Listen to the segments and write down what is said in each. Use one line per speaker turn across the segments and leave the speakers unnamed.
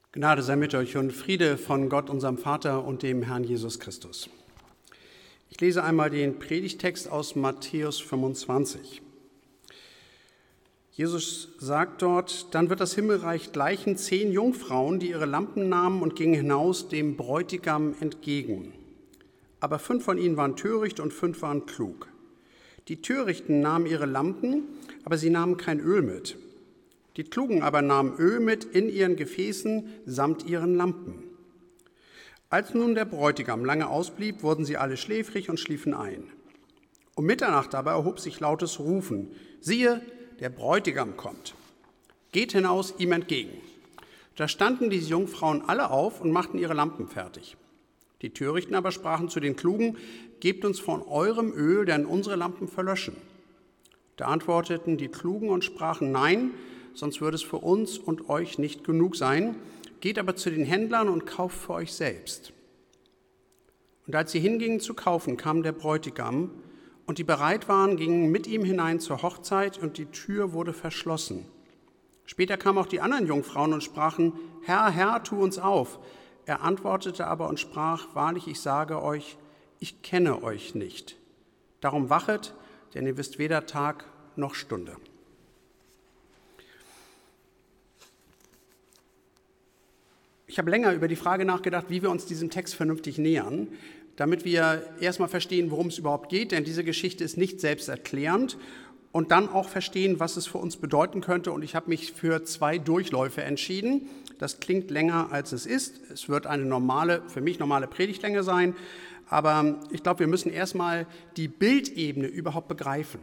Gnade sei mit euch und Friede von Gott, unserem Vater und dem Herrn Jesus Christus. Ich lese einmal den Predigtext aus Matthäus 25. Jesus sagt dort: Dann wird das Himmelreich gleichen 10 Jungfrauen, die ihre Lampen nahmen und gingen hinaus dem Bräutigam entgegen. Aber 5 von ihnen waren töricht und 5 waren klug. Die Törichten nahmen ihre Lampen, aber sie nahmen kein Öl mit. Die Klugen aber nahmen Öl mit in ihren Gefäßen samt ihren Lampen. Als nun der Bräutigam lange ausblieb, wurden sie alle schläfrig und schliefen ein. Um Mitternacht aber erhob sich lautes Rufen: Siehe, der Bräutigam kommt. Geht hinaus ihm entgegen. Da standen diese Jungfrauen alle auf und machten ihre Lampen fertig. Die Törichten aber sprachen zu den Klugen: Gebt uns von eurem Öl, denn unsere Lampen verlöschen. Da antworteten die Klugen und sprachen: Nein, sonst würde es für uns und euch nicht genug sein. Geht aber zu den Händlern und kauft für euch selbst. Und als sie hingingen zu kaufen, kam der Bräutigam, und die bereit waren, gingen mit ihm hinein zur Hochzeit, und die Tür wurde verschlossen. Später kamen auch die anderen Jungfrauen und sprachen: Herr, Herr, tu uns auf. Er antwortete aber und sprach: Wahrlich, ich sage euch, ich kenne euch nicht. Darum wachet, denn ihr wisst weder Tag noch Stunde. Ich habe länger über die Frage nachgedacht, wie wir uns diesem Text vernünftig nähern, damit wir erstmal verstehen, worum es überhaupt geht, denn diese Geschichte ist nicht selbsterklärend, und dann auch verstehen, was es für uns bedeuten könnte. Und ich habe mich für 2 Durchläufe entschieden. Das klingt länger, als es ist. Es wird eine für mich normale Predigtlänge sein, aber ich glaube, wir müssen erstmal die Bildebene überhaupt begreifen.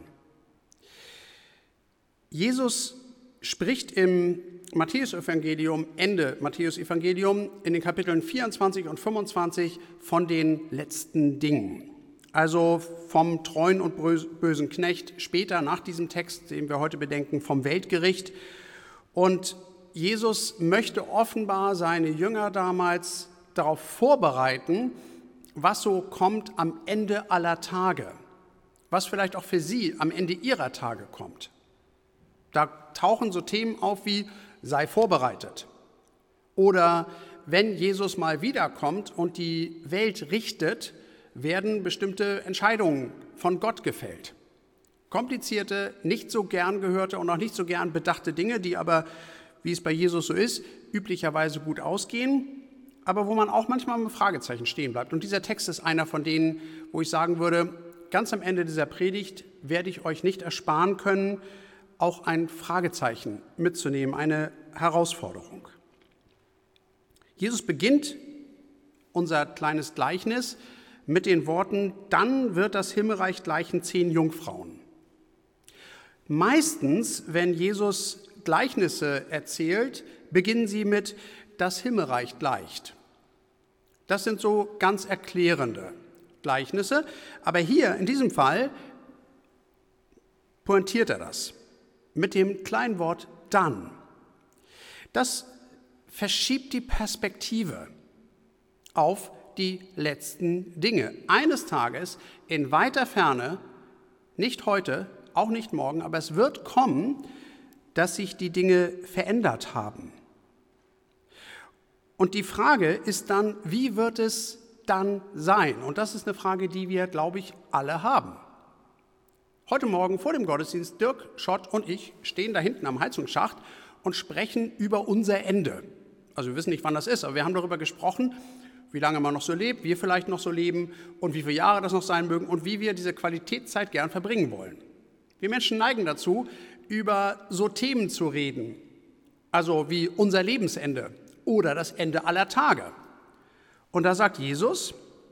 Jesus spricht im Ende Matthäus-Evangelium in den Kapiteln 24 und 25 von den letzten Dingen. Also vom treuen und bösen Knecht, später nach diesem Text, den wir heute bedenken, vom Weltgericht. Und Jesus möchte offenbar seine Jünger damals darauf vorbereiten, was so kommt am Ende aller Tage, was vielleicht auch für sie am Ende ihrer Tage kommt. Da tauchen so Themen auf wie: sei vorbereitet. Oder wenn Jesus mal wiederkommt und die Welt richtet, werden bestimmte Entscheidungen von Gott gefällt. Komplizierte, nicht so gern gehörte und auch nicht so gern bedachte Dinge, die aber, wie es bei Jesus so ist, üblicherweise gut ausgehen, aber wo man auch manchmal mit Fragezeichen stehen bleibt. Und dieser Text ist einer von denen, wo ich sagen würde, ganz am Ende dieser Predigt werde ich euch nicht ersparen können, auch ein Fragezeichen mitzunehmen, eine Herausforderung. Jesus beginnt unser kleines Gleichnis mit den Worten: Dann wird das Himmelreich gleichen 10 Jungfrauen. Meistens, wenn Jesus Gleichnisse erzählt, beginnen sie mit: Das Himmelreich gleicht. Das sind so ganz erklärende Gleichnisse, aber hier in diesem Fall pointiert er das mit dem kleinen Wort dann. Das verschiebt die Perspektive auf die letzten Dinge. Eines Tages, in weiter Ferne, nicht heute, auch nicht morgen, aber es wird kommen, dass sich die Dinge verändert haben. Und die Frage ist dann: Wie wird es dann sein? Und das ist eine Frage, die wir, glaube ich, alle haben. Heute Morgen vor dem Gottesdienst, Dirk, Schott und ich stehen da hinten am Heizungsschacht und sprechen über unser Ende. Also wir wissen nicht, wann das ist, aber wir haben darüber gesprochen, wie lange man noch so lebt, wir vielleicht noch so leben und wie viele Jahre das noch sein mögen und wie wir diese Qualitätszeit gern verbringen wollen. Wir Menschen neigen dazu, über so Themen zu reden, also wie unser Lebensende oder das Ende aller Tage. Und da sagt Jesus: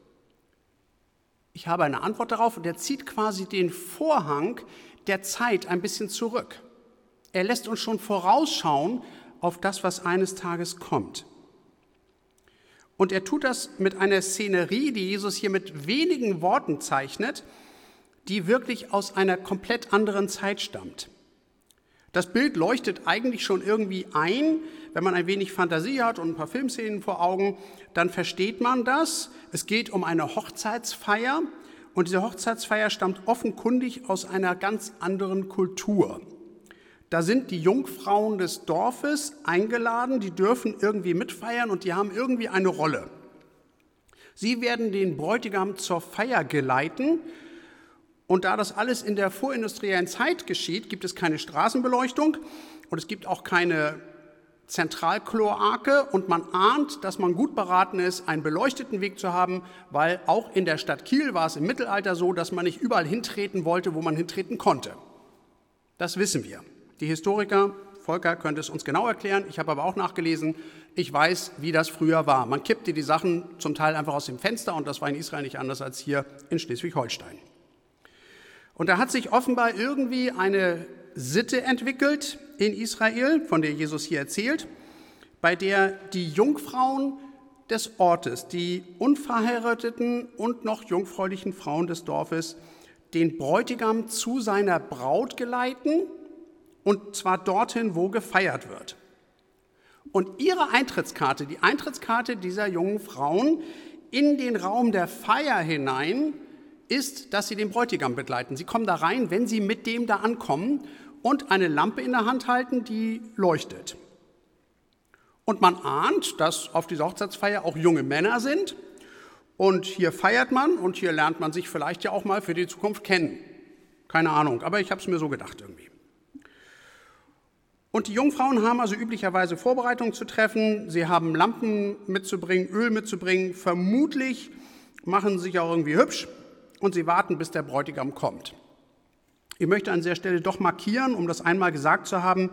Ich habe eine Antwort darauf, und er zieht quasi den Vorhang der Zeit ein bisschen zurück. Er lässt uns schon vorausschauen auf das, was eines Tages kommt. Und er tut das mit einer Szenerie, die Jesus hier mit wenigen Worten zeichnet, die wirklich aus einer komplett anderen Zeit stammt. Das Bild leuchtet eigentlich schon irgendwie ein. Wenn man ein wenig Fantasie hat und ein paar Filmszenen vor Augen, dann versteht man das. Es geht um eine Hochzeitsfeier, und diese Hochzeitsfeier stammt offenkundig aus einer ganz anderen Kultur. Da sind die Jungfrauen des Dorfes eingeladen, die dürfen irgendwie mitfeiern und die haben irgendwie eine Rolle. Sie werden den Bräutigam zur Feier geleiten und da das alles in der vorindustriellen Zeit geschieht, gibt es keine Straßenbeleuchtung und es gibt auch keine Zentralkloake und man ahnt, dass man gut beraten ist, einen beleuchteten Weg zu haben, weil auch in der Stadt Kiel war es im Mittelalter so, dass man nicht überall hintreten wollte, wo man hintreten konnte. Das wissen wir. Die Historiker, Volker könnte es uns genau erklären, ich habe aber auch nachgelesen, ich weiß, wie das früher war. Man kippte die Sachen zum Teil einfach aus dem Fenster und das war in Israel nicht anders als hier in Schleswig-Holstein. Und da hat sich offenbar irgendwie eine Sitte entwickelt in Israel, von der Jesus hier erzählt, bei der die Jungfrauen des Ortes, die unverheirateten und noch jungfräulichen Frauen des Dorfes, den Bräutigam zu seiner Braut geleiten, und zwar dorthin, wo gefeiert wird. Und ihre Eintrittskarte, die Eintrittskarte dieser jungen Frauen in den Raum der Feier hinein, ist, dass sie den Bräutigam begleiten. Sie kommen da rein, wenn sie mit dem da ankommen und eine Lampe in der Hand halten, die leuchtet. Und man ahnt, dass auf dieser Hochzeitsfeier auch junge Männer sind. Und hier feiert man und hier lernt man sich vielleicht ja auch mal für die Zukunft kennen. Keine Ahnung, aber ich habe es mir so gedacht irgendwie. Und die Jungfrauen haben also üblicherweise Vorbereitungen zu treffen. Sie haben Lampen mitzubringen, Öl mitzubringen. Vermutlich machen sie sich auch irgendwie hübsch und sie warten, bis der Bräutigam kommt. Ich möchte an dieser Stelle doch markieren, um das einmal gesagt zu haben,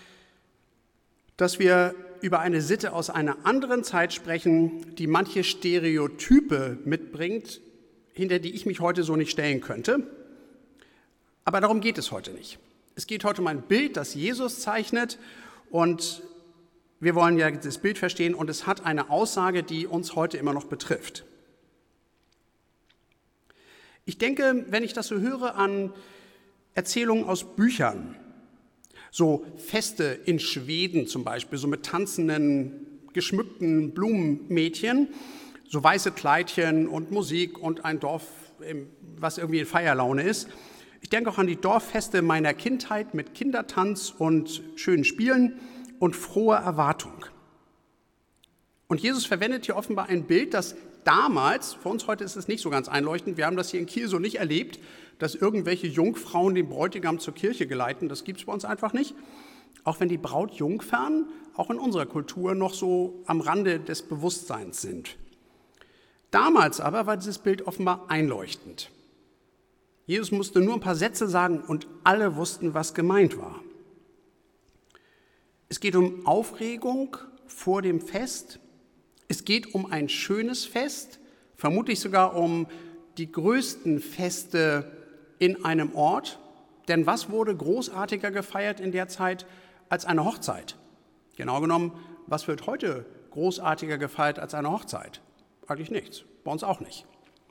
dass wir über eine Sitte aus einer anderen Zeit sprechen, die manche Stereotype mitbringt, hinter die ich mich heute so nicht stellen könnte. Aber darum geht es heute nicht. Es geht heute um ein Bild, das Jesus zeichnet und wir wollen ja das Bild verstehen und es hat eine Aussage, die uns heute immer noch betrifft. Ich denke, wenn ich das so höre an Erzählungen aus Büchern, so Feste in Schweden zum Beispiel, so mit tanzenden, geschmückten Blumenmädchen, so weiße Kleidchen und Musik und ein Dorf, was irgendwie in Feierlaune ist. Ich denke auch an die Dorffeste meiner Kindheit mit Kindertanz und schönen Spielen und froher Erwartung. Und Jesus verwendet hier offenbar ein Bild, das damals, für uns heute ist es nicht so ganz einleuchtend, wir haben das hier in Kiel so nicht erlebt, dass irgendwelche Jungfrauen den Bräutigam zur Kirche geleiten, das gibt es bei uns einfach nicht. Auch wenn die Brautjungfern auch in unserer Kultur noch so am Rande des Bewusstseins sind. Damals aber war dieses Bild offenbar einleuchtend. Jesus musste nur ein paar Sätze sagen und alle wussten, was gemeint war. Es geht um Aufregung vor dem Fest. Es geht um ein schönes Fest, vermutlich sogar um die größten Feste in einem Ort. Denn was wurde großartiger gefeiert in der Zeit als eine Hochzeit? Genau genommen, was wird heute großartiger gefeiert als eine Hochzeit? Eigentlich nichts, bei uns auch nicht.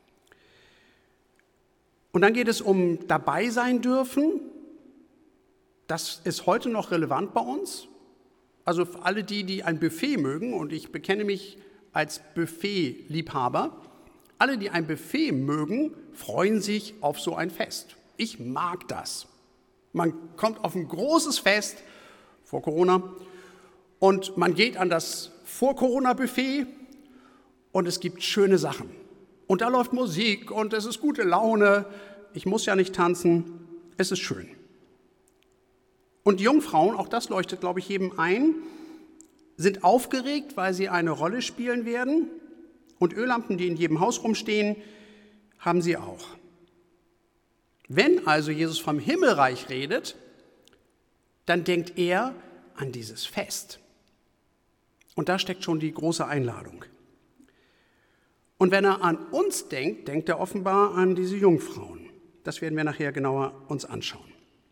Und dann geht es um dabei sein dürfen. Das ist heute noch relevant bei uns. Also für alle die ein Buffet mögen, und ich bekenne mich als Buffet-Liebhaber, alle, die ein Buffet mögen, freuen sich auf so ein Fest. Ich mag das. Man kommt auf ein großes Fest vor Corona und man geht an das Vor-Corona-Buffet und es gibt schöne Sachen. Und da läuft Musik und es ist gute Laune. Ich muss ja nicht tanzen. Es ist schön. Und die Jungfrauen, auch das leuchtet, glaube ich, jedem ein, sind aufgeregt, weil sie eine Rolle spielen werden. Und Öllampen, die in jedem Haus rumstehen, haben sie auch. Wenn also Jesus vom Himmelreich redet, dann denkt er an dieses Fest. Und da steckt schon die große Einladung. Und wenn er an uns denkt, denkt er offenbar an diese Jungfrauen. Das werden wir nachher genauer uns anschauen.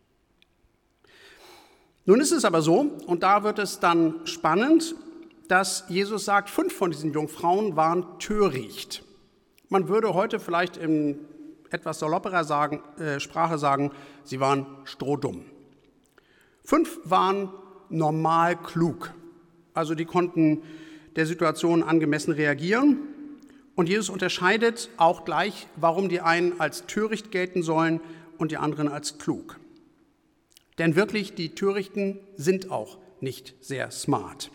Nun ist es aber so, und da wird es dann spannend, dass Jesus sagt, 5 von diesen Jungfrauen waren töricht. Man würde heute vielleicht in etwas salopperer Sprache sagen, sie waren strohdumm. 5 waren normal klug, also die konnten der Situation angemessen reagieren. Und Jesus unterscheidet auch gleich, warum die einen als töricht gelten sollen und die anderen als klug. Denn wirklich, die Törichten sind auch nicht sehr smart.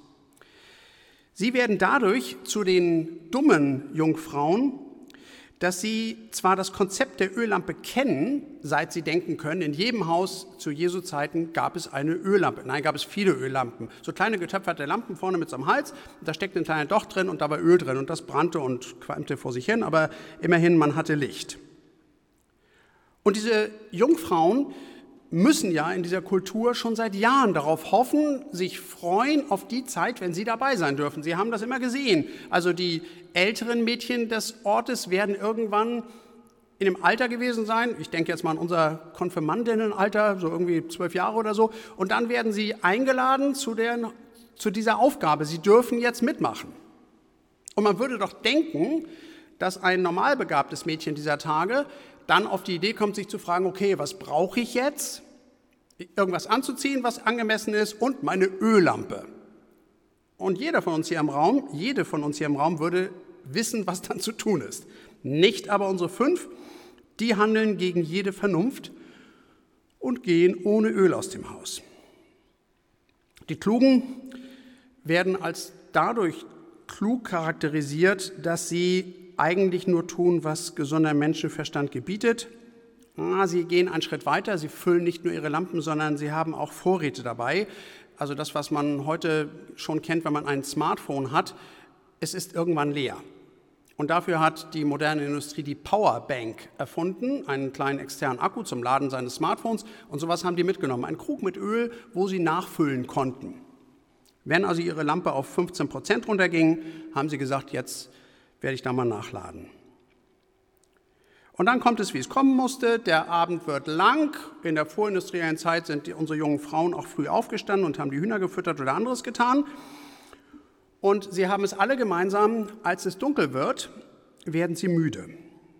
Sie werden dadurch zu den dummen Jungfrauen, dass sie zwar das Konzept der Öllampe kennen, seit sie denken können, in jedem Haus zu Jesu Zeiten gab es eine Öllampe. Nein, gab es viele Öllampen. So kleine getöpferte Lampen vorne mit so einem Hals, da steckte ein kleiner Docht drin und da war Öl drin und das brannte und qualmte vor sich hin, aber immerhin, man hatte Licht. Und diese Jungfrauen müssen ja in dieser Kultur schon seit Jahren darauf hoffen, sich freuen auf die Zeit, wenn sie dabei sein dürfen. Sie haben das immer gesehen. Also die älteren Mädchen des Ortes werden irgendwann in dem Alter gewesen sein. Ich denke jetzt mal an unser Konfirmandinnenalter, so irgendwie 12 Jahre oder so. Und dann werden sie eingeladen zu dieser Aufgabe. Sie dürfen jetzt mitmachen. Und man würde doch denken, dass ein normalbegabtes Mädchen dieser Tage dann auf die Idee kommt, sich zu fragen, okay, was brauche ich jetzt? Irgendwas anzuziehen, was angemessen ist und meine Öllampe. Und jede von uns hier im Raum würde wissen, was dann zu tun ist. Nicht aber unsere 5, die handeln gegen jede Vernunft und gehen ohne Öl aus dem Haus. Die Klugen werden als dadurch klug charakterisiert, dass sie eigentlich nur tun, was gesunder Menschenverstand gebietet. Sie gehen einen Schritt weiter, sie füllen nicht nur ihre Lampen, sondern sie haben auch Vorräte dabei. Also das, was man heute schon kennt, wenn man ein Smartphone hat, es ist irgendwann leer. Und dafür hat die moderne Industrie die Powerbank erfunden, einen kleinen externen Akku zum Laden seines Smartphones. Und sowas haben die mitgenommen, einen Krug mit Öl, wo sie nachfüllen konnten. Wenn also ihre Lampe auf 15% runterging, haben sie gesagt, jetzt werde ich da mal nachladen. Und dann kommt es, wie es kommen musste. Der Abend wird lang. In der vorindustriellen Zeit sind unsere jungen Frauen auch früh aufgestanden und haben die Hühner gefüttert oder anderes getan. Und sie haben es alle gemeinsam, als es dunkel wird, werden sie müde.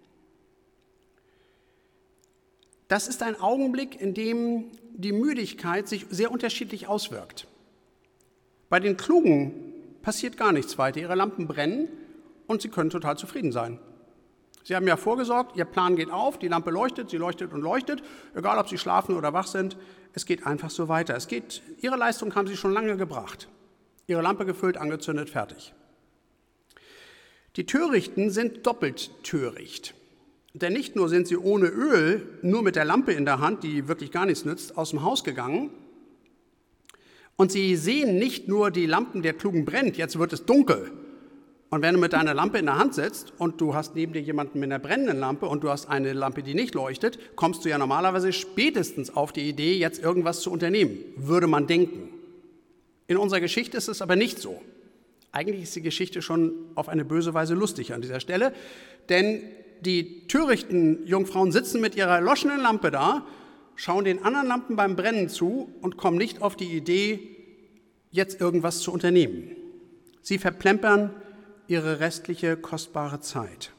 Das ist ein Augenblick, in dem die Müdigkeit sich sehr unterschiedlich auswirkt. Bei den Klugen passiert gar nichts weiter. Ihre Lampen brennen und sie können total zufrieden sein. Sie haben ja vorgesorgt, ihr Plan geht auf, die Lampe leuchtet, sie leuchtet und leuchtet, egal ob sie schlafen oder wach sind, es geht einfach so weiter. Ihre Leistung haben sie schon lange gebracht. Ihre Lampe gefüllt, angezündet, fertig. Die Törichten sind doppelt töricht. Denn nicht nur sind sie ohne Öl, nur mit der Lampe in der Hand, die wirklich gar nichts nützt, aus dem Haus gegangen. Und sie sehen nicht nur, die Lampen der Klugen brennt, jetzt wird es dunkel. Und wenn du mit deiner Lampe in der Hand sitzt und du hast neben dir jemanden mit einer brennenden Lampe und du hast eine Lampe, die nicht leuchtet, kommst du ja normalerweise spätestens auf die Idee, jetzt irgendwas zu unternehmen, würde man denken. In unserer Geschichte ist es aber nicht so. Eigentlich ist die Geschichte schon auf eine böse Weise lustig an dieser Stelle, denn die törichten Jungfrauen sitzen mit ihrer erloschenen Lampe da, schauen den anderen Lampen beim Brennen zu und kommen nicht auf die Idee, jetzt irgendwas zu unternehmen. Sie verplempern ihre restliche kostbare Zeit.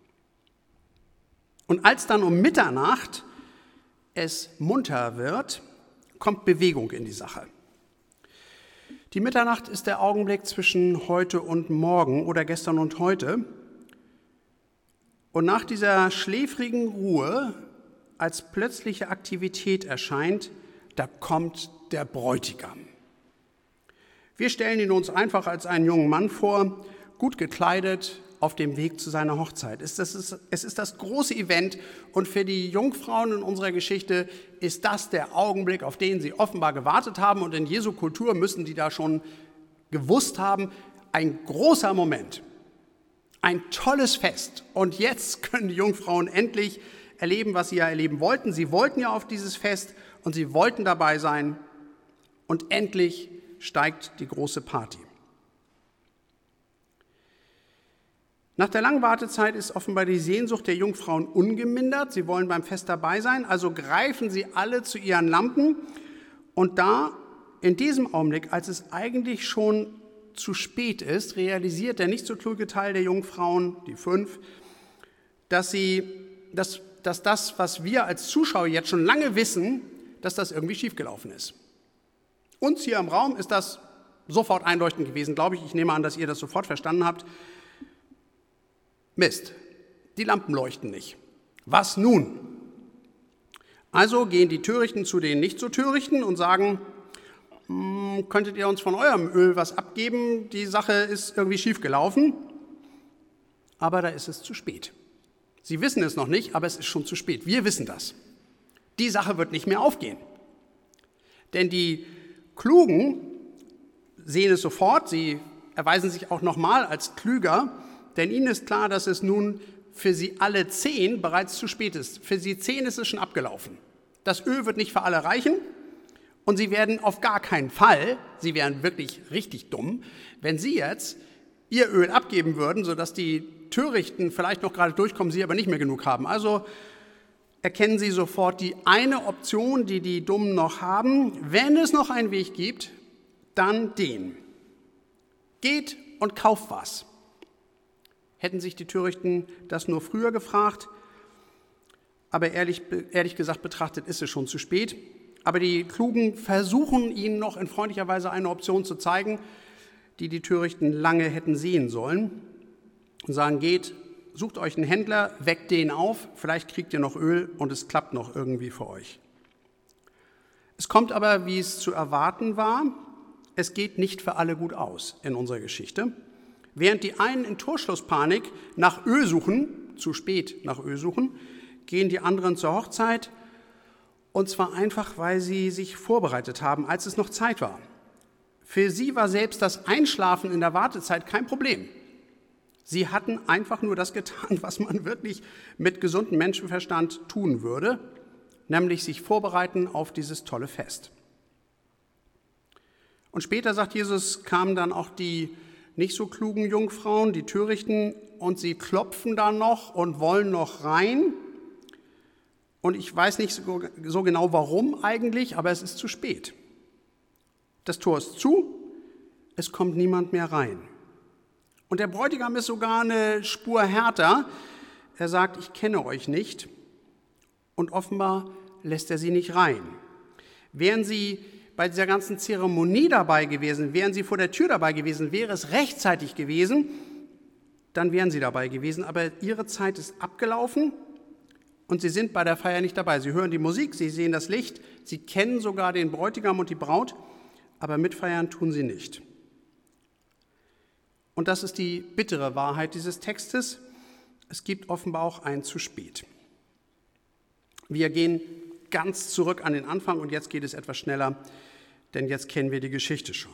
Und als dann um Mitternacht es munter wird, kommt Bewegung in die Sache. Die Mitternacht ist der Augenblick zwischen heute und morgen oder gestern und heute. Und nach dieser schläfrigen Ruhe als plötzliche Aktivität erscheint, da kommt der Bräutigam. Wir stellen ihn uns einfach als einen jungen Mann vor, gut gekleidet, auf dem Weg zu seiner Hochzeit. Es ist das große Event und für die Jungfrauen in unserer Geschichte ist das der Augenblick, auf den sie offenbar gewartet haben und in Jesu Kultur müssen die da schon gewusst haben, ein großer Moment, ein tolles Fest und jetzt können die Jungfrauen endlich erleben, was sie ja erleben wollten. Sie wollten ja auf dieses Fest und sie wollten dabei sein und endlich steigt die große Party. Nach der langen Wartezeit ist offenbar die Sehnsucht der Jungfrauen ungemindert. Sie wollen beim Fest dabei sein, also greifen sie alle zu ihren Lampen. Und da, in diesem Augenblick, als es eigentlich schon zu spät ist, realisiert der nicht so kluge Teil der Jungfrauen, die 5, dass das, was wir als Zuschauer jetzt schon lange wissen, dass das irgendwie schiefgelaufen ist. Uns hier im Raum ist das sofort einleuchtend gewesen, glaube ich. Ich nehme an, dass ihr das sofort verstanden habt. Mist, die Lampen leuchten nicht. Was nun? Also gehen die Törichten zu den nicht so Törichten und sagen, könntet ihr uns von eurem Öl was abgeben? Die Sache ist irgendwie schief gelaufen. Aber da ist es zu spät. Sie wissen es noch nicht, aber es ist schon zu spät. Wir wissen das. Die Sache wird nicht mehr aufgehen. Denn die Klugen sehen es sofort, sie erweisen sich auch nochmal als klüger, denn ihnen ist klar, dass es nun für sie alle 10 bereits zu spät ist. Für sie 10 ist es schon abgelaufen. Das Öl wird nicht für alle reichen und sie werden auf gar keinen Fall, sie wären wirklich richtig dumm, wenn sie jetzt ihr Öl abgeben würden, sodass die Törichten vielleicht noch gerade durchkommen, sie aber nicht mehr genug haben. Also erkennen sie sofort die eine Option, die die Dummen noch haben. Wenn es noch einen Weg gibt, dann den. Geht und kauft was. Hätten sich die Törichten das nur früher gefragt, aber ehrlich gesagt betrachtet ist es schon zu spät. Aber die Klugen versuchen ihnen noch in freundlicher Weise eine Option zu zeigen, die die Törichten lange hätten sehen sollen. Und sagen, geht, sucht euch einen Händler, weckt den auf, vielleicht kriegt ihr noch Öl und es klappt noch irgendwie für euch. Es kommt aber, wie es zu erwarten war, es geht nicht für alle gut aus in unserer Geschichte. Während die einen in Torschlusspanik nach Öl suchen, zu spät nach Öl suchen, gehen die anderen zur Hochzeit, und zwar einfach, weil sie sich vorbereitet haben, als es noch Zeit war. Für sie war selbst das Einschlafen in der Wartezeit kein Problem. Sie hatten einfach nur das getan, was man wirklich mit gesundem Menschenverstand tun würde, nämlich sich vorbereiten auf dieses tolle Fest. Und später, sagt Jesus, kamen dann auch die nicht so klugen Jungfrauen, die Törichten, und sie klopfen da noch und wollen noch rein. Und ich weiß nicht so genau, warum eigentlich, aber es ist zu spät. Das Tor ist zu, es kommt niemand mehr rein. Und der Bräutigam ist sogar eine Spur härter. Er sagt, ich kenne euch nicht. Und offenbar lässt er sie nicht rein. Wären sie bei dieser ganzen Zeremonie dabei gewesen, wären sie vor der Tür dabei gewesen, wäre es rechtzeitig gewesen, dann wären sie dabei gewesen. Aber ihre Zeit ist abgelaufen und sie sind bei der Feier nicht dabei. Sie hören die Musik, sie sehen das Licht, sie kennen sogar den Bräutigam und die Braut, aber mitfeiern tun sie nicht. Und das ist die bittere Wahrheit dieses Textes. Es gibt offenbar auch ein zu spät. Wir gehen ganz zurück an den Anfang und jetzt geht es etwas schneller, denn jetzt kennen wir die Geschichte schon.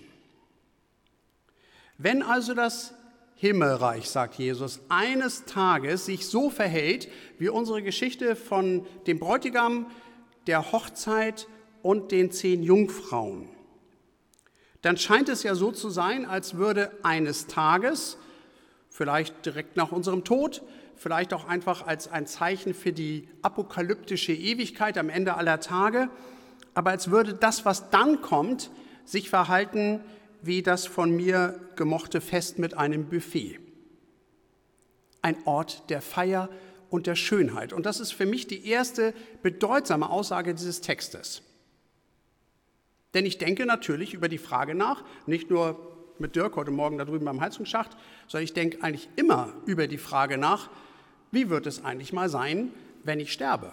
Wenn also das Himmelreich, sagt Jesus, eines Tages sich so verhält wie unsere Geschichte von dem Bräutigam, der Hochzeit und den 10 Jungfrauen, dann scheint es ja so zu sein, als würde eines Tages, vielleicht direkt nach unserem Tod, vielleicht auch einfach als ein Zeichen für die apokalyptische Ewigkeit am Ende aller Tage, aber als würde das, was dann kommt, sich verhalten wie das von mir gemochte Fest mit einem Buffet. Ein Ort der Feier und der Schönheit. Und das ist für mich die erste bedeutsame Aussage dieses Textes. Denn ich denke natürlich über die Frage nach, nicht nur mit Dirk heute Morgen da drüben beim Heizungsschacht, sondern ich denke eigentlich immer über die Frage nach, wie wird es eigentlich mal sein, wenn ich sterbe?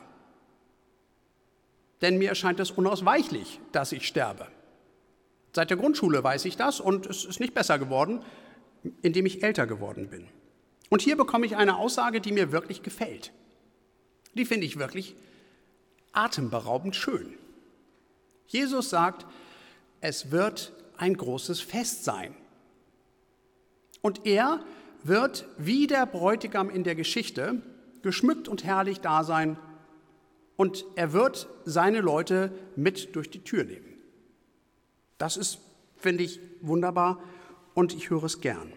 Denn mir erscheint es unausweichlich, dass ich sterbe. Seit der Grundschule weiß ich das und es ist nicht besser geworden, indem ich älter geworden bin. Und hier bekomme ich eine Aussage, die mir wirklich gefällt. Die finde ich wirklich atemberaubend schön. Jesus sagt, es wird ein großes Fest sein. Und er wird, wie der Bräutigam in der Geschichte, geschmückt und herrlich da sein und er wird seine Leute mit durch die Tür nehmen. Das ist, finde ich, wunderbar und ich höre es gern.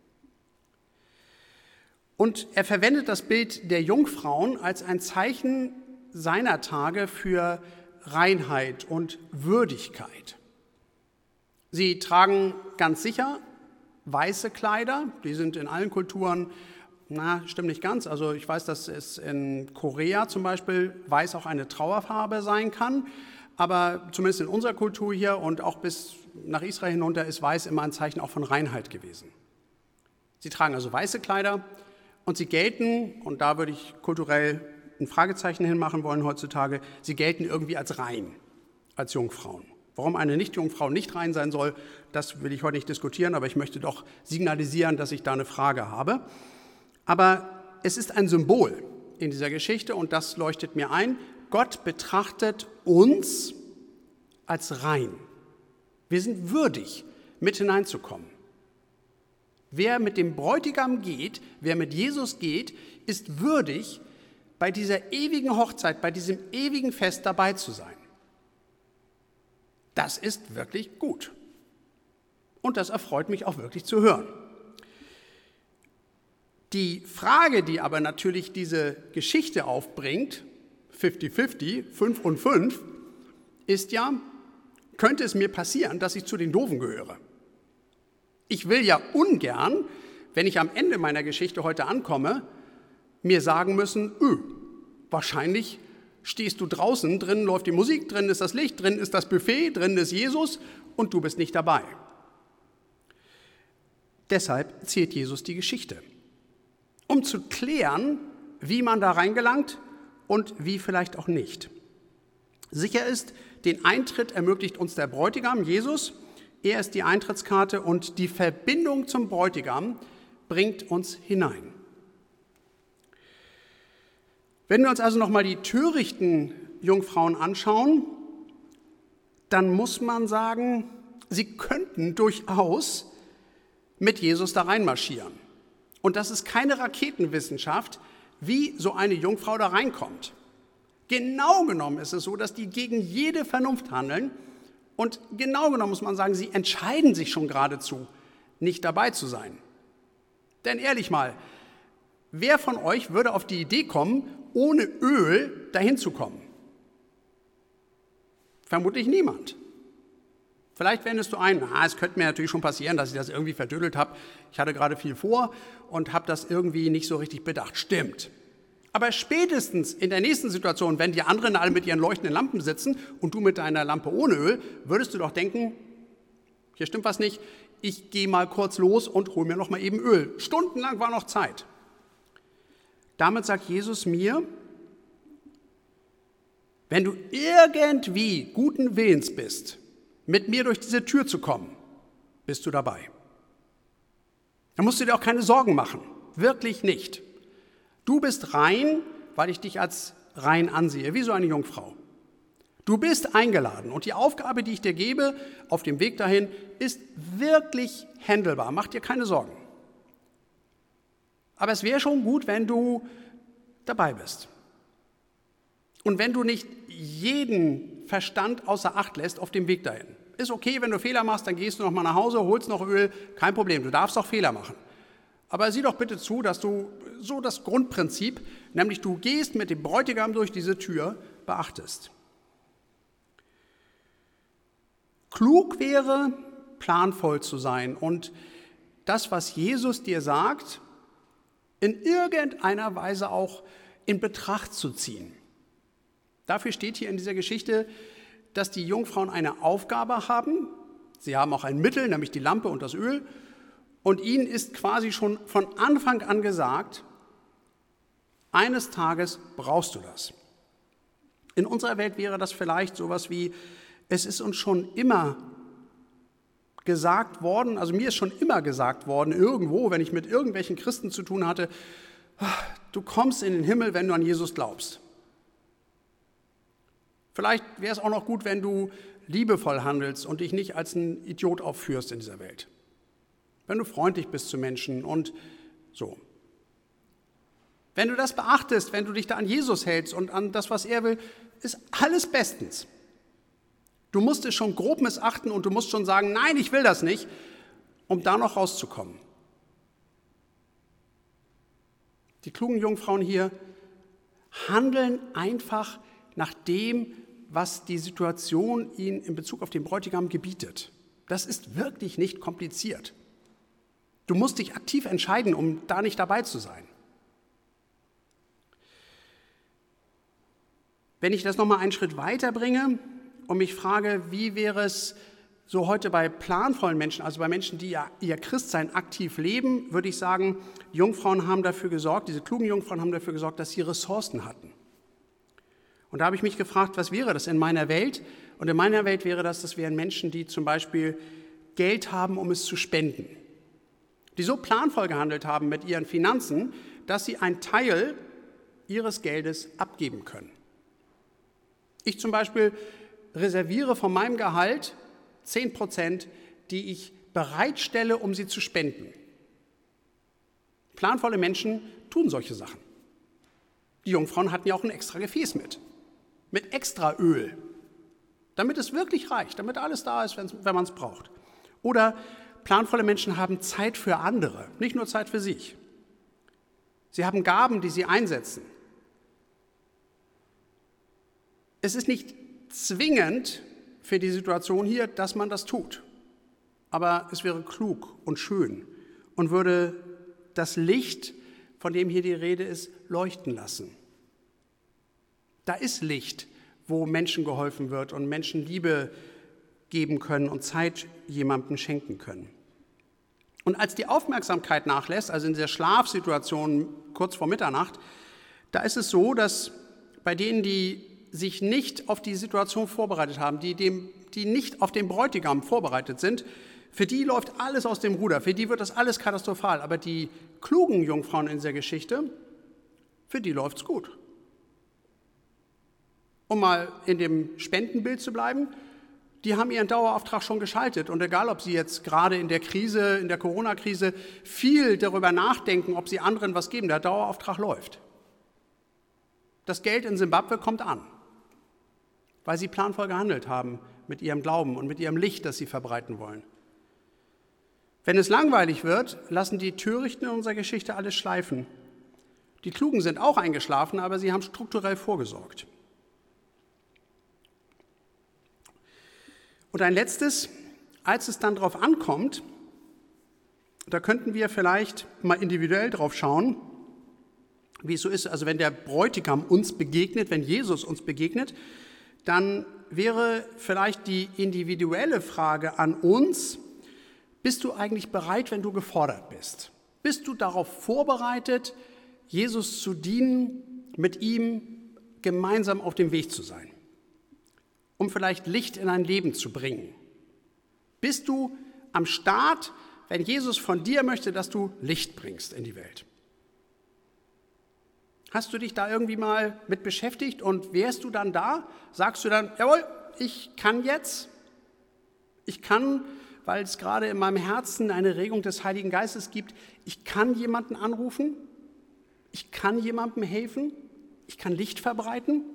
Und er verwendet das Bild der Jungfrauen als ein Zeichen seiner Tage für Reinheit und Würdigkeit. Sie tragen ganz sicher weiße Kleider, die sind in allen Kulturen, stimmt nicht ganz, also ich weiß, dass es in Korea zum Beispiel weiß auch eine Trauerfarbe sein kann, aber zumindest in unserer Kultur hier und auch bis nach Israel hinunter ist weiß immer ein Zeichen auch von Reinheit gewesen. Sie tragen also weiße Kleider und sie gelten, und da würde ich kulturell ein Fragezeichen hinmachen wollen heutzutage, sie gelten irgendwie als rein, als Jungfrauen. Warum eine Nichtjungfrau nicht rein sein soll, das will ich heute nicht diskutieren, aber ich möchte doch signalisieren, dass ich da eine Frage habe. Aber es ist ein Symbol in dieser Geschichte und das leuchtet mir ein. Gott betrachtet uns als rein. Wir sind würdig, mit hineinzukommen. Wer mit dem Bräutigam geht, wer mit Jesus geht, ist würdig, bei dieser ewigen Hochzeit, bei diesem ewigen Fest dabei zu sein. Das ist wirklich gut. Und das erfreut mich auch wirklich zu hören. Die Frage, die aber natürlich diese Geschichte aufbringt, 50-50, 5 und 5, ist ja, könnte es mir passieren, dass ich zu den Doofen gehöre? Ich will ja ungern, wenn ich am Ende meiner Geschichte heute ankomme, mir sagen müssen, wahrscheinlich stehst du draußen, drinnen läuft die Musik, drinnen ist das Licht, drinnen ist das Buffet, drinnen ist Jesus und du bist nicht dabei. Deshalb erzählt Jesus die Geschichte, um zu klären, wie man da reingelangt und wie vielleicht auch nicht. Sicher ist, den Eintritt ermöglicht uns der Bräutigam, Jesus. Er ist die Eintrittskarte und die Verbindung zum Bräutigam bringt uns hinein. Wenn wir uns also nochmal die törichten Jungfrauen anschauen, dann muss man sagen, sie könnten durchaus mit Jesus da reinmarschieren. Und das ist keine Raketenwissenschaft, wie so eine Jungfrau da reinkommt. Genau genommen ist es so, dass die gegen jede Vernunft handeln und genau genommen muss man sagen, sie entscheiden sich schon geradezu, nicht dabei zu sein. Denn ehrlich mal, wer von euch würde auf die Idee kommen, ohne Öl dahin zu kommen? Vermutlich niemand. Vielleicht wendest du ein, es könnte mir natürlich schon passieren, dass ich das irgendwie verdödelt habe. Ich hatte gerade viel vor und habe das irgendwie nicht so richtig bedacht. Stimmt. Aber spätestens in der nächsten Situation, wenn die anderen alle mit ihren leuchtenden Lampen sitzen und du mit deiner Lampe ohne Öl, würdest du doch denken, hier stimmt was nicht, ich gehe mal kurz los und hole mir noch mal eben Öl. Stundenlang war noch Zeit. Damit sagt Jesus mir, wenn du irgendwie guten Willens bist, mit mir durch diese Tür zu kommen, bist du dabei. Da musst du dir auch keine Sorgen machen, wirklich nicht. Du bist rein, weil ich dich als rein ansehe, wie so eine Jungfrau. Du bist eingeladen und die Aufgabe, die ich dir gebe, auf dem Weg dahin, ist wirklich handelbar. Mach dir keine Sorgen. Aber es wäre schon gut, wenn du dabei bist. Und wenn du nicht jeden Verstand außer Acht lässt auf dem Weg dahin. Ist okay, wenn du Fehler machst, dann gehst du noch mal nach Hause, holst noch Öl, kein Problem, du darfst auch Fehler machen. Aber sieh doch bitte zu, dass du so das Grundprinzip, nämlich du gehst mit dem Bräutigam durch diese Tür, beachtest. Klug wäre, planvoll zu sein und das, was Jesus dir sagt, in irgendeiner Weise auch in Betracht zu ziehen. Dafür steht hier in dieser Geschichte, dass die Jungfrauen eine Aufgabe haben. Sie haben auch ein Mittel, nämlich die Lampe und das Öl. Und ihnen ist quasi schon von Anfang an gesagt, eines Tages brauchst du das. In unserer Welt wäre das vielleicht sowas wie, es ist uns schon immer gesagt worden, also mir ist schon immer gesagt worden, irgendwo, wenn ich mit irgendwelchen Christen zu tun hatte, du kommst in den Himmel, wenn du an Jesus glaubst. Vielleicht wäre es auch noch gut, wenn du liebevoll handelst und dich nicht als ein Idiot aufführst in dieser Welt. Wenn du freundlich bist zu Menschen und so. Wenn du das beachtest, wenn du dich da an Jesus hältst und an das, was er will, ist alles bestens. Du musst es schon grob missachten und du musst schon sagen, nein, ich will das nicht, um da noch rauszukommen. Die klugen Jungfrauen hier handeln einfach nach dem, was die Situation ihnen in Bezug auf den Bräutigam gebietet. Das ist wirklich nicht kompliziert. Du musst dich aktiv entscheiden, um da nicht dabei zu sein. Wenn ich das nochmal einen Schritt weiter bringe und mich frage, wie wäre es so heute bei planvollen Menschen, also bei Menschen, die ja ihr Christsein aktiv leben, würde ich sagen, Jungfrauen haben dafür gesorgt, diese klugen Jungfrauen haben dafür gesorgt, dass sie Ressourcen hatten. Und da habe ich mich gefragt, was wäre das in meiner Welt? Und in meiner Welt wäre das wären Menschen, die zum Beispiel Geld haben, um es zu spenden. Die so planvoll gehandelt haben mit ihren Finanzen, dass sie einen Teil ihres Geldes abgeben können. Ich zum Beispiel reserviere von meinem Gehalt 10%, die ich bereitstelle, um sie zu spenden. Planvolle Menschen tun solche Sachen. Die Jungfrauen hatten ja auch ein extra Gefäß mit extra Öl, damit es wirklich reicht, damit alles da ist, wenn man es braucht. Oder planvolle Menschen haben Zeit für andere, nicht nur Zeit für sich. Sie haben Gaben, die sie einsetzen. Es ist nicht zwingend für die Situation hier, dass man das tut. Aber es wäre klug und schön und würde das Licht, von dem hier die Rede ist, leuchten lassen. Da ist Licht, wo Menschen geholfen wird und Menschen Liebe geben können und Zeit jemandem schenken können. Und als die Aufmerksamkeit nachlässt, also in dieser Schlafsituation kurz vor Mitternacht, da ist es so, dass bei denen, die sich nicht auf die Situation vorbereitet haben, die nicht auf den Bräutigam vorbereitet sind, für die läuft alles aus dem Ruder, für die wird das alles katastrophal. Aber die klugen Jungfrauen in dieser Geschichte, für die läuft es gut. Um mal in dem Spendenbild zu bleiben, die haben ihren Dauerauftrag schon geschaltet. Und egal, ob sie jetzt gerade in der Krise, in der Corona-Krise, viel darüber nachdenken, ob sie anderen was geben, der Dauerauftrag läuft. Das Geld in Simbabwe kommt an, weil sie planvoll gehandelt haben mit ihrem Glauben und mit ihrem Licht, das sie verbreiten wollen. Wenn es langweilig wird, lassen die Törichten in unserer Geschichte alles schleifen. Die Klugen sind auch eingeschlafen, aber sie haben strukturell vorgesorgt. Und ein letztes, als es dann darauf ankommt, da könnten wir vielleicht mal individuell drauf schauen, wie es so ist. Also wenn der Bräutigam uns begegnet, wenn Jesus uns begegnet, dann wäre vielleicht die individuelle Frage an uns: Bist du eigentlich bereit, wenn du gefordert bist? Bist du darauf vorbereitet, Jesus zu dienen, mit ihm gemeinsam auf dem Weg zu sein, um vielleicht Licht in ein Leben zu bringen? Bist du am Start, wenn Jesus von dir möchte, dass du Licht bringst in die Welt? Hast du dich da irgendwie mal mit beschäftigt und wärst du dann da? Sagst du dann, jawohl, ich kann jetzt, ich kann, weil es gerade in meinem Herzen eine Regung des Heiligen Geistes gibt, ich kann jemanden anrufen, ich kann jemandem helfen, ich kann Licht verbreiten?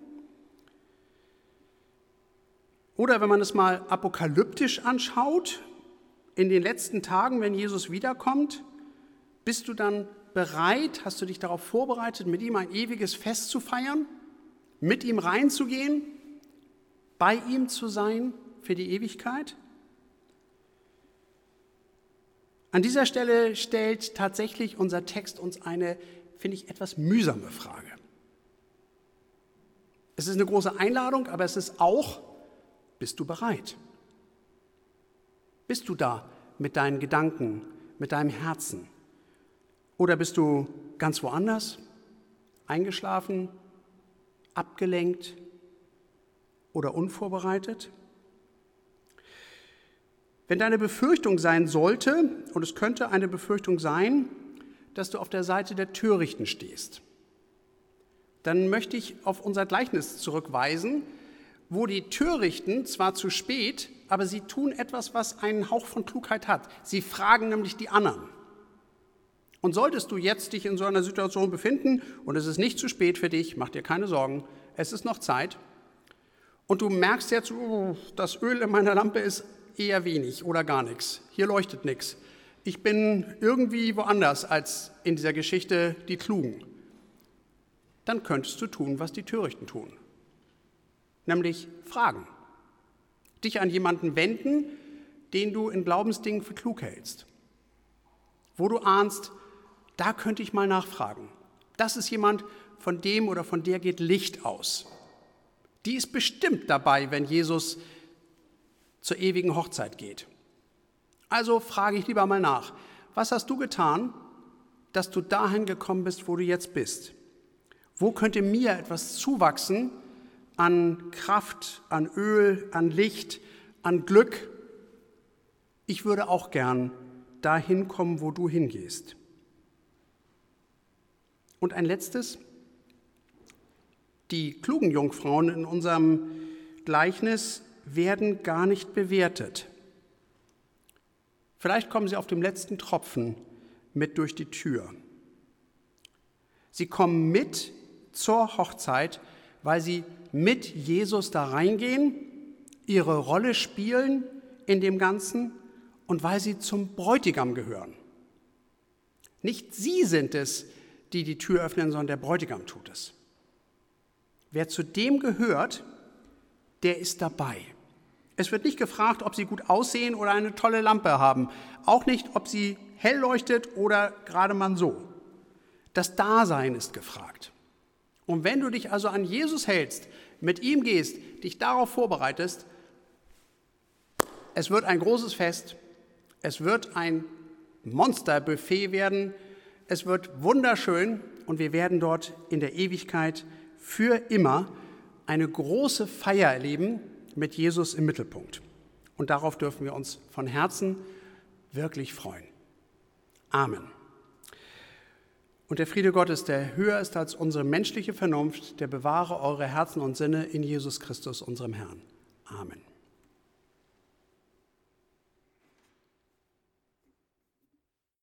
Oder wenn man es mal apokalyptisch anschaut, in den letzten Tagen, wenn Jesus wiederkommt, bist du dann bereit, hast du dich darauf vorbereitet, mit ihm ein ewiges Fest zu feiern, mit ihm reinzugehen, bei ihm zu sein für die Ewigkeit? An dieser Stelle stellt tatsächlich unser Text uns eine, finde ich, etwas mühsame Frage. Es ist eine große Einladung, aber es ist auch: Bist du bereit? Bist du da mit deinen Gedanken, mit deinem Herzen? Oder bist du ganz woanders, eingeschlafen, abgelenkt oder unvorbereitet? Wenn deine Befürchtung sein sollte, und es könnte eine Befürchtung sein, dass du auf der Seite der Törichten stehst, dann möchte ich auf unser Gleichnis zurückweisen, wo die Törichten zwar zu spät, aber sie tun etwas, was einen Hauch von Klugheit hat. Sie fragen nämlich die anderen. Und solltest du jetzt dich in so einer Situation befinden und es ist nicht zu spät für dich, mach dir keine Sorgen, es ist noch Zeit, und du merkst jetzt, das Öl in meiner Lampe ist eher wenig oder gar nichts, hier leuchtet nichts, ich bin irgendwie woanders als in dieser Geschichte die Klugen, dann könntest du tun, was die Törichten tun, nämlich fragen, dich an jemanden wenden, den du in Glaubensdingen für klug hältst, wo du ahnst, da könnte ich mal nachfragen. Das ist jemand, von dem oder von der geht Licht aus. Die ist bestimmt dabei, wenn Jesus zur ewigen Hochzeit geht. Also frage ich lieber mal nach. Was hast du getan, dass du dahin gekommen bist, wo du jetzt bist? Wo könnte mir etwas zuwachsen, an Kraft, an Öl, an Licht, an Glück. Ich würde auch gern dahin kommen, wo du hingehst. Und ein letztes: Die klugen Jungfrauen in unserem Gleichnis werden gar nicht bewertet. Vielleicht kommen sie auf dem letzten Tropfen mit durch die Tür. Sie kommen mit zur Hochzeit, weil sie mit Jesus da reingehen, ihre Rolle spielen in dem Ganzen und weil sie zum Bräutigam gehören. Nicht sie sind es, die die Tür öffnen, sondern der Bräutigam tut es. Wer zu dem gehört, der ist dabei. Es wird nicht gefragt, ob sie gut aussehen oder eine tolle Lampe haben. Auch nicht, ob sie hell leuchtet oder gerade mal so. Das Dasein ist gefragt. Und wenn du dich also an Jesus hältst, mit ihm gehst, dich darauf vorbereitest, es wird ein großes Fest, es wird ein Monsterbuffet werden, es wird wunderschön und wir werden dort in der Ewigkeit für immer eine große Feier erleben mit Jesus im Mittelpunkt. Und darauf dürfen wir uns von Herzen wirklich freuen. Amen. Und der Friede Gottes, der höher ist als unsere menschliche Vernunft, der bewahre eure Herzen und Sinne in Jesus Christus, unserem Herrn. Amen.